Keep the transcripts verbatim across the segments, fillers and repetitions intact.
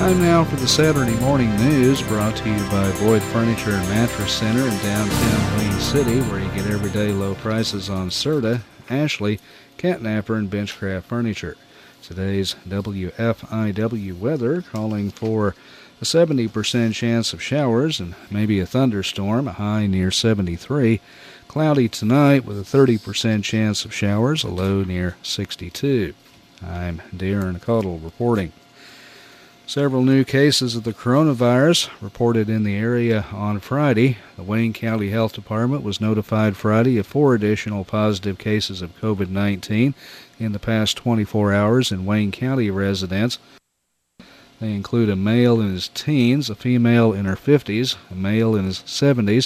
Time now for the Saturday Morning News, brought to you by Boyd Furniture and Mattress Center in downtown Wayne City, where you get everyday low prices on Serta, Ashley, Catnapper, and Benchcraft Furniture. Today's W F I W weather calling for a seventy percent chance of showers and maybe a thunderstorm, a high near seventy-three. Cloudy tonight with a thirty percent chance of showers, a low near sixty-two. I'm Darren Caudill reporting. Several new cases of the coronavirus reported in the area on Friday. The Wayne County Health Department was notified Friday of four additional positive cases of COVID nineteen in the past twenty-four hours in Wayne County residents. They include a male in his teens, a female in her fifties, a male in his seventies,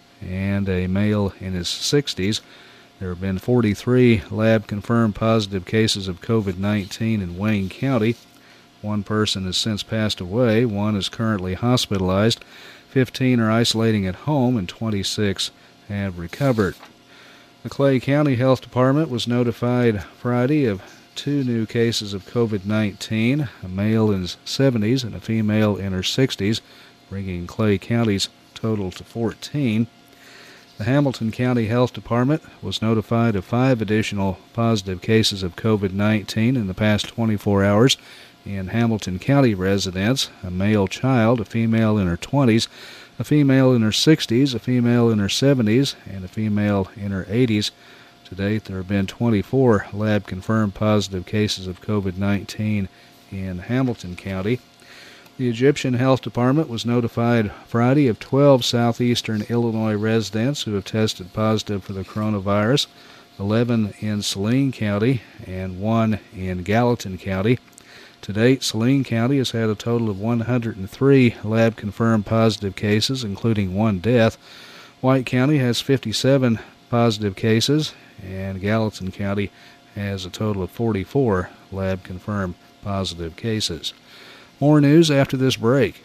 and a male in his sixties. There have been forty-three lab-confirmed positive cases of COVID nineteen in Wayne County. One person has since passed away. One is currently hospitalized. fifteen are isolating at home, and twenty-six have recovered. The Clay County Health Department was notified Friday of two new cases of COVID nineteen, a male in his seventies and a female in her sixties, bringing Clay County's total to fourteen. The Hamilton County Health Department was notified of five additional positive cases of COVID nineteen in the past twenty-four hours in Hamilton County residents, a male child, a female in her twenties, a female in her sixties, a female in her seventies, and a female in her eighties. To date, there have been twenty-four lab-confirmed positive cases of COVID nineteen in Hamilton County. The Egyptian Health Department was notified Friday of twelve southeastern Illinois residents who have tested positive for the coronavirus, eleven in Saline County and one in Gallatin County. To date, Saline County has had a total of one hundred three lab-confirmed positive cases, including one death. White County has fifty-seven positive cases, and Gallatin County has a total of forty-four lab-confirmed positive cases. More news after this break.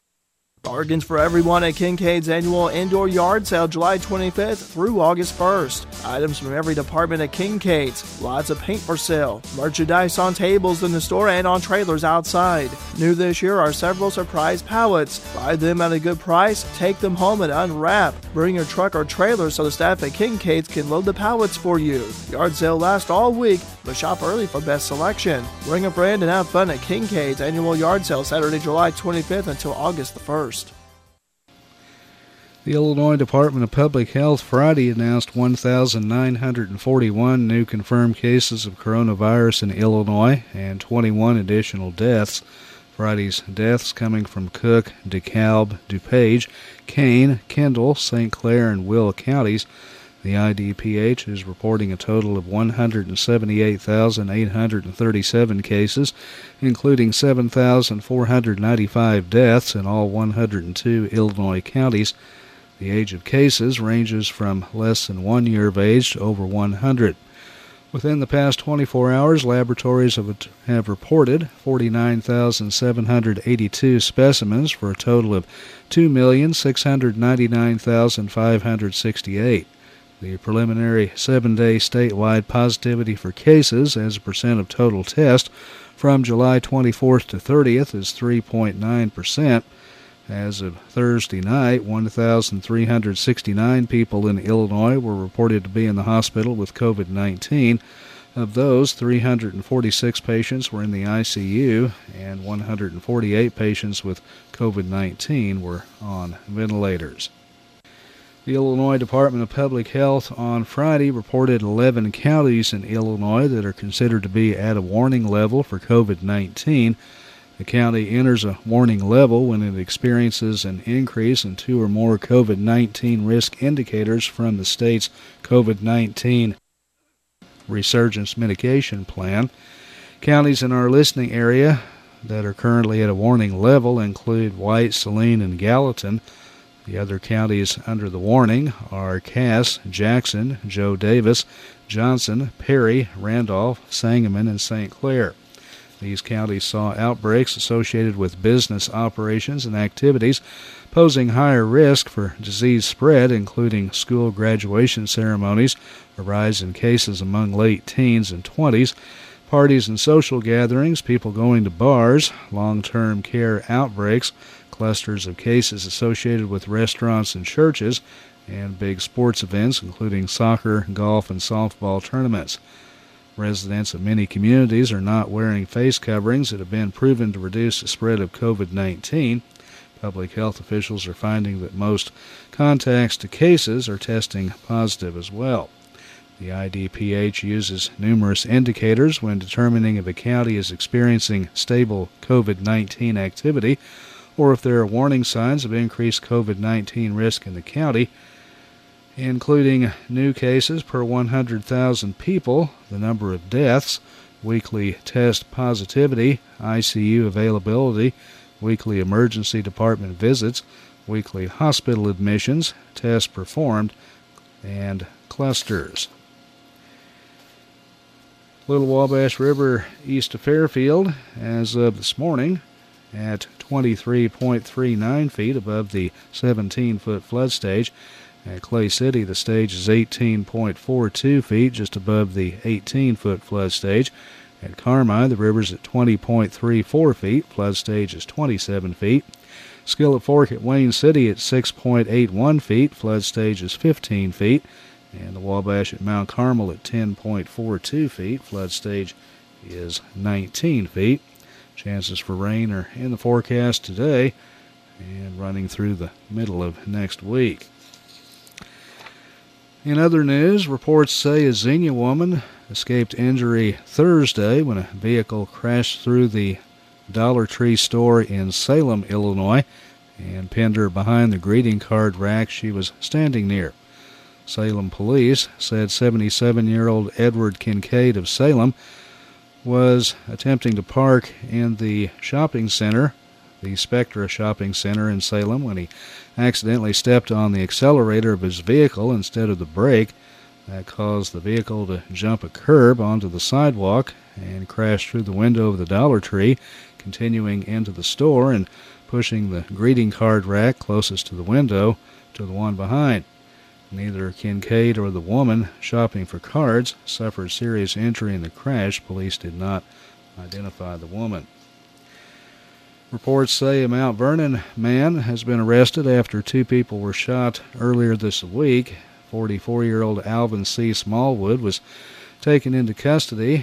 Bargains for everyone at Kincaid's annual indoor yard sale July twenty-fifth through August first. Items from every department at Kincaid's. Lots of paint for sale. Merchandise on tables in the store and on trailers outside. New this year are several surprise pallets. Buy them at a good price, take them home and unwrap. Bring your truck or trailer so the staff at Kincaid's can load the pallets for you. Yard sale lasts all week, but shop early for best selection. Bring a friend and have fun at Kincaid's annual yard sale Saturday, July twenty-fifth until August the first. The Illinois Department of Public Health Friday announced one thousand nine hundred forty-one new confirmed cases of coronavirus in Illinois and twenty-one additional deaths. Friday's deaths coming from Cook, DeKalb, DuPage, Kane, Kendall, Saint Clair, and Will counties. The I D P H is reporting a total of one hundred seventy-eight thousand eight hundred thirty-seven cases, including seven thousand four hundred ninety-five deaths in all one hundred two Illinois counties. The age of cases ranges from less than one year of age to over one hundred. Within the past twenty-four hours, laboratories have, have reported forty-nine thousand seven hundred eighty-two specimens for a total of two million six hundred ninety-nine thousand five hundred sixty-eight. The preliminary seven-day statewide positivity for cases as a percent of total test from July twenty-fourth to thirtieth is three point nine percent. As of Thursday night, one thousand three hundred sixty-nine people in Illinois were reported to be in the hospital with COVID nineteen. Of those, three hundred forty-six patients were in the I C U, and one hundred forty-eight patients with COVID nineteen were on ventilators. The Illinois Department of Public Health on Friday reported eleven counties in Illinois that are considered to be at a warning level for COVID nineteen. The county enters a warning level when it experiences an increase in two or more COVID nineteen risk indicators from the state's COVID nineteen resurgence mitigation plan. Counties in our listening area that are currently at a warning level include White, Saline, and Gallatin. The other counties under the warning are Cass, Jackson, Joe Davis, Johnson, Perry, Randolph, Sangamon, and Saint Clair. These counties saw outbreaks associated with business operations and activities posing higher risk for disease spread, including school graduation ceremonies, a rise in cases among late teens and twenties, Parties and social gatherings, people going to bars, long-term care outbreaks, clusters of cases associated with restaurants and churches, and big sports events, including soccer, golf, and softball tournaments. Residents of many communities are not wearing face coverings that have been proven to reduce the spread of COVID nineteen. Public health officials are finding that most contacts to cases are testing positive as well. The I D P H uses numerous indicators when determining if a county is experiencing stable COVID nineteen activity or if there are warning signs of increased COVID nineteen risk in the county, including new cases per one hundred thousand people, the number of deaths, weekly test positivity, I C U availability, weekly emergency department visits, weekly hospital admissions, tests performed, and clusters. Little Wabash River east of Fairfield, as of this morning, at twenty-three point three nine feet above the seventeen-foot flood stage. At Clay City, the stage is eighteen point four two feet, just above the eighteen-foot flood stage. At Carmi, the river's at twenty point three four feet, flood stage is twenty-seven feet. Skillet Fork at Wayne City at six point eight one feet, flood stage is fifteen feet. And the Wabash at Mount Carmel at ten point four two feet, flood stage is nineteen feet. Chances for rain are in the forecast today and running through the middle of next week. In other news, reports say a Xenia woman escaped injury Thursday when a vehicle crashed through the Dollar Tree store in Salem, Illinois, and pinned her behind the greeting card rack she was standing near. Salem police said seventy-seven-year-old Edward Kincaid of Salem was attempting to park in the shopping center, the Spectra shopping center in Salem, when he accidentally stepped on the accelerator of his vehicle instead of the brake. That caused the vehicle to jump a curb onto the sidewalk and crash through the window of the Dollar Tree, continuing into the store and pushing the greeting card rack closest to the window to the one behind. Neither Kincaid or the woman shopping for cards suffered serious injury in the crash. Police did not identify the woman. Reports say a Mount Vernon man has been arrested after two people were shot earlier this week. forty-four-year-old Alvin C. Smallwood was taken into custody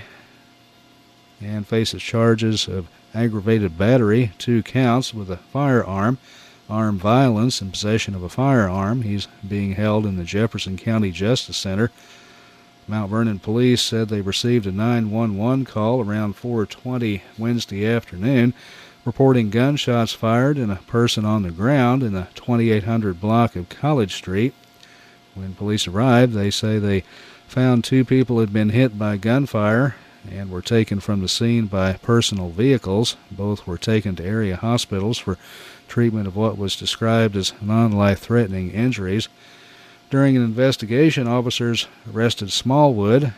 and faces charges of aggravated battery, two counts with a firearm, armed violence, and possession of a firearm. He's being held in the Jefferson County Justice Center. Mount Vernon police said they received a nine one one call around four twenty Wednesday afternoon, reporting gunshots fired and a person on the ground in the twenty-eight hundred block of College Street. When police arrived, they say they found two people had been hit by gunfire and were taken from the scene by personal vehicles. Both were taken to area hospitals for treatment of what was described as non-life-threatening injuries. During an investigation, officers arrested Smallwood.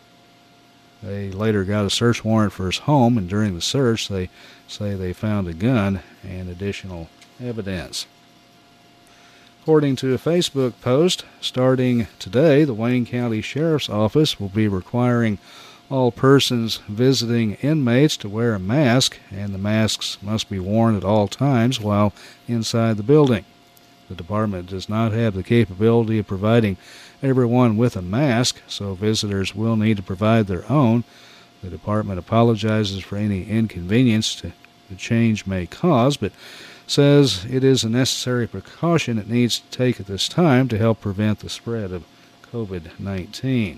They later got a search warrant for his home, and during the search, they say they found a gun and additional evidence. According to a Facebook post, starting today, the Wayne County Sheriff's Office will be requiring all persons visiting inmates to wear a mask, and the masks must be worn at all times while inside the building. The department does not have the capability of providing everyone with a mask, so visitors will need to provide their own. The department apologizes for any inconvenience to, the change may cause, but says it is a necessary precaution it needs to take at this time to help prevent the spread of COVID nineteen.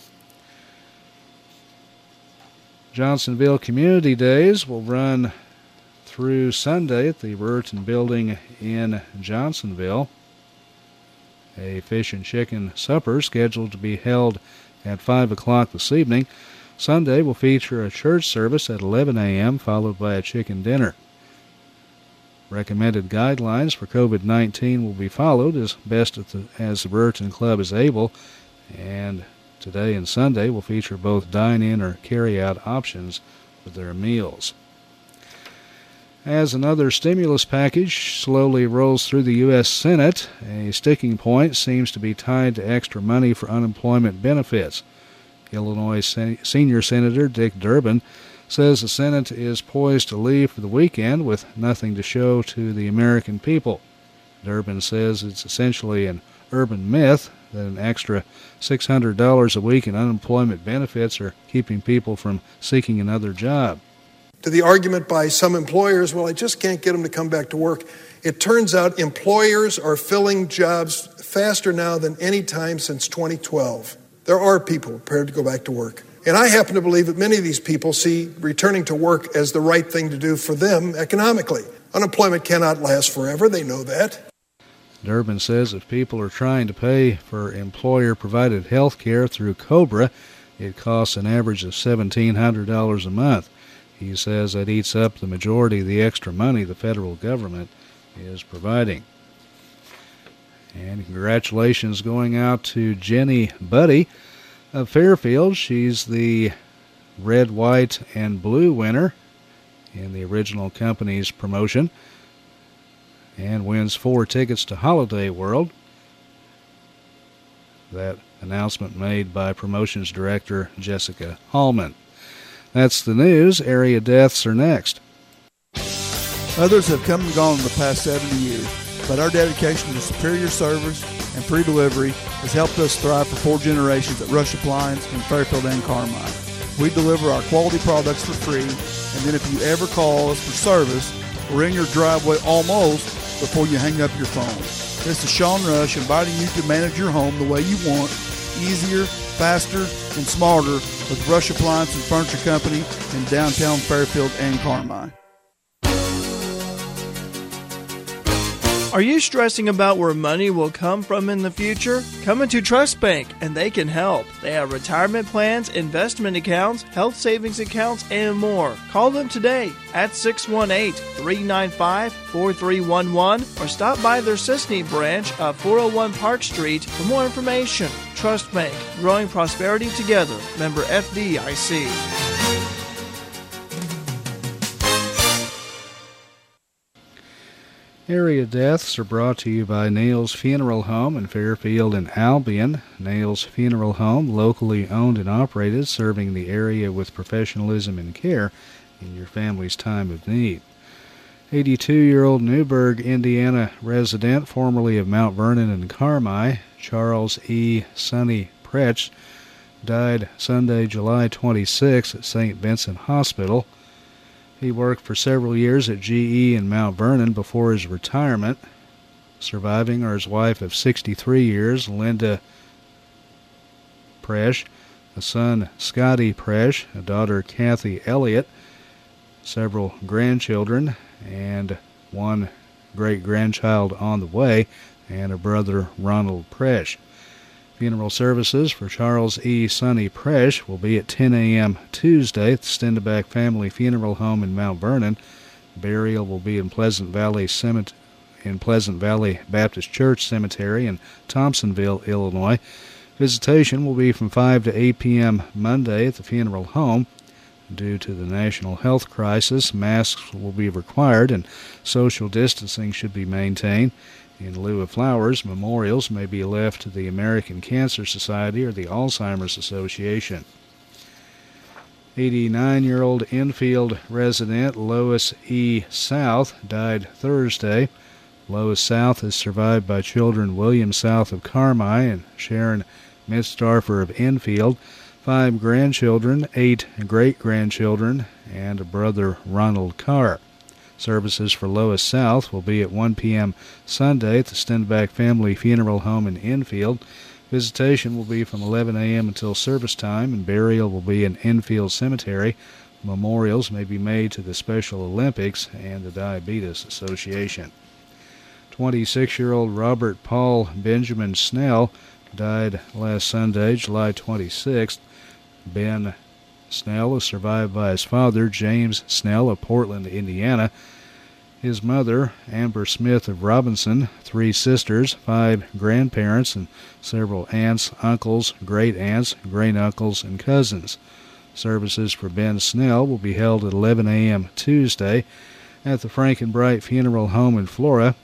Johnsonville Community Days will run through Sunday at the Ruritan Building in Johnsonville. A fish and chicken supper scheduled to be held at five o'clock this evening. Sunday will feature a church service at eleven a.m., followed by a chicken dinner. Recommended guidelines for COVID nineteen will be followed as best as the, as the Ruritan Club is able, and today and Sunday will feature both dine-in or carry-out options for their meals. As another stimulus package slowly rolls through the U S Senate, a sticking point seems to be tied to extra money for unemployment benefits. Illinois Sen- Senior Senator Dick Durbin says the Senate is poised to leave for the weekend with nothing to show to the American people. Durbin says it's essentially an urban myth that an extra six hundred dollars a week in unemployment benefits are keeping people from seeking another job. To the argument by some employers, well, I just can't get them to come back to work. It turns out employers are filling jobs faster now than any time since twenty twelve. There are people prepared to go back to work. And I happen to believe that many of these people see returning to work as the right thing to do for them economically. Unemployment cannot last forever. They know that. Durbin says if people are trying to pay for employer-provided health care through COBRA, it costs an average of seventeen hundred dollars a month. He says that eats up the majority of the extra money the federal government is providing. And congratulations going out to Jenny Buddy of Fairfield. She's the red, white, and blue winner in the original company's promotion, and wins four tickets to Holiday World. That announcement made by promotions director Jessica Hallman. That's the news. Area deaths are next. Others have come and gone in the past seventy years, but our dedication to superior service and free delivery has helped us thrive for four generations at Rush Appliance in Fairfield and Carmine. We deliver our quality products for free, and then if you ever call us for service, we're in your driveway almost before you hang up your phone. This is Sean Rush inviting you to manage your home the way you want, easier, faster, and smarter with Rush Appliance and Furniture Company in downtown Fairfield and Carmine. Are you stressing about where money will come from in the future? Come into Trust Bank and they can help. They have retirement plans, investment accounts, health savings accounts, and more. Call them today at six one eight, three nine five, four three one one or stop by their Sisney branch of four oh one Park Street for more information. Trust Bank, growing prosperity together. Member F D I C. Area deaths are brought to you by Nails Funeral Home in Fairfield and Albion. Nails Funeral Home, locally owned and operated, serving the area with professionalism and care in your family's time of need. eighty-two-year-old Newburgh, Indiana resident, formerly of Mount Vernon and Carmi, Charles E. Sonny Pretsch, died Sunday, July twenty-sixth at Saint Vincent Hospital. He worked for several years at G E in Mount Vernon before his retirement. Surviving are his wife of sixty-three years, Linda Presch, a son, Scotty Presch, a daughter, Kathy Elliott, several grandchildren, and one great-grandchild on the way, and a brother, Ronald Presch. Funeral services for Charles E. Sonny Presch will be at ten a.m. Tuesday at the Stendeback Family Funeral Home in Mount Vernon. Burial will be in Pleasant Valley Cemetery, in Pleasant Valley Baptist Church Cemetery in Thompsonville, Illinois. Visitation will be from five to eight p.m. Monday at the funeral home. Due to the national health crisis, masks will be required and social distancing should be maintained. In lieu of flowers, memorials may be left to the American Cancer Society or the Alzheimer's Association. eighty-nine-year-old Enfield resident Lois E. South died Thursday. Lois South is survived by children William South of Carmi and Sharon Midstarfer of Enfield, five grandchildren, eight great-grandchildren, and a brother, Ronald Carr. Services for Lois South will be at one p.m. Sunday at the Stendeback Family Funeral Home in Enfield. Visitation will be from eleven a.m. until service time, and burial will be in Enfield Cemetery. Memorials may be made to the Special Olympics and the Diabetes Association. twenty-six-year-old Robert Paul Benjamin Snell died last Sunday, July twenty-sixth. Ben Snell is survived by his father, James Snell of Portland, Indiana, his mother, Amber Smith of Robinson, three sisters, five grandparents, and several aunts, uncles, great-aunts, great-uncles, and cousins. Services for Ben Snell will be held at eleven a.m. Tuesday at the Frankenbright Funeral Home in Flora.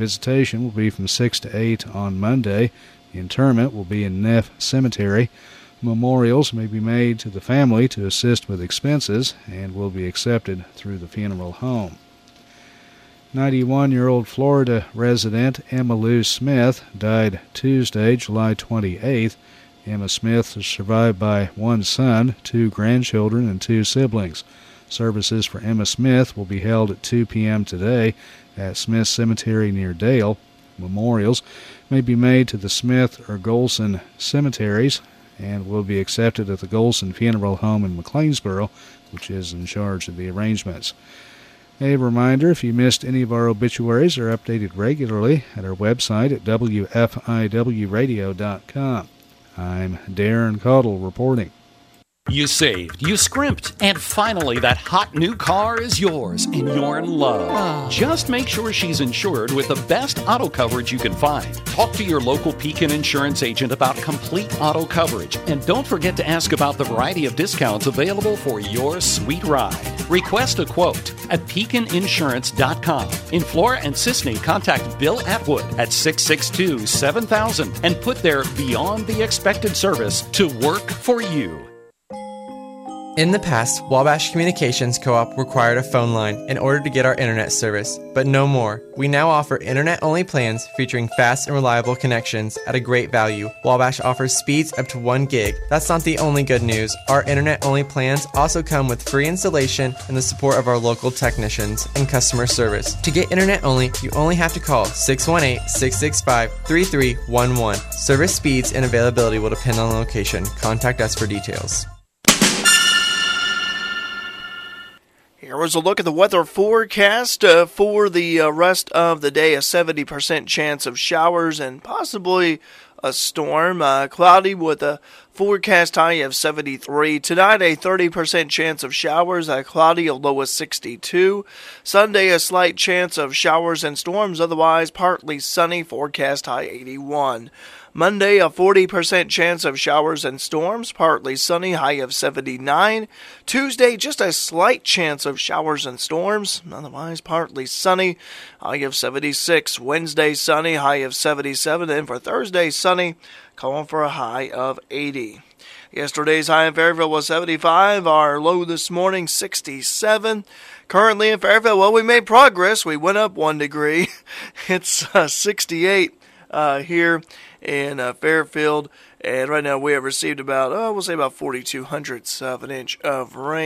Visitation will be from six to eight on Monday. Interment will be in Neff Cemetery. Memorials may be made to the family to assist with expenses and will be accepted through the funeral home. ninety-one-year-old Florida resident Emma Lou Smith died Tuesday, July twenty-eighth. Emma Smith is survived by one son, two grandchildren, and two siblings. Services for Emma Smith will be held at two p.m. today at Smith Cemetery near Dale. Memorials may be made to the Smith or Golson cemeteries and will be accepted at the Golson Funeral Home in McLeansboro, which is in charge of the arrangements. A reminder, if you missed any of our obituaries, they're updated regularly at our website at w f i w radio dot com. I'm Darren Caudle reporting. You saved, you scrimped, and finally that hot new car is yours and you're in love. Oh. Just make sure she's insured with the best auto coverage you can find. Talk to your local Pekin Insurance agent about complete auto coverage. And don't forget to ask about the variety of discounts available for your sweet ride. Request a quote at pekin insurance dot com. In Flora and Sisney, contact Bill Atwood at six six two, seven thousand and put their Beyond the Expected service to work for you. In the past, Wabash Communications Co-op required a phone line in order to get our internet service, but no more. We now offer internet-only plans featuring fast and reliable connections at a great value. Wabash offers speeds up to one gig. That's not the only good news. Our internet-only plans also come with free installation and the support of our local technicians and customer service. To get internet-only, you only have to call six one eight, six six five, three three one one. Service speeds and availability will depend on location. Contact us for details. Here was a look at the weather forecast uh, for the uh, rest of the day. A seventy percent chance of showers and possibly a storm. Uh, cloudy with a forecast high of seventy-three. Tonight, a thirty percent chance of showers. Uh, cloudy, a low of sixty-two. Sunday, a slight chance of showers and storms. Otherwise, partly sunny. Forecast high eighty-one. Monday, a forty percent chance of showers and storms, partly sunny, high of seventy-nine. Tuesday, just a slight chance of showers and storms, otherwise partly sunny, high of seventy-six. Wednesday, sunny, high of seventy-seven. And for Thursday, sunny, calling for a high of eighty. Yesterday's high in Fairfield was seventy-five. Our low this morning, sixty-seven. Currently in Fairfield, well, we made progress. We went up one degree. It's uh, sixty-eight uh, here in uh, Fairfield, and right now we have received about, oh, we'll say about forty-two hundredths of an inch of rain.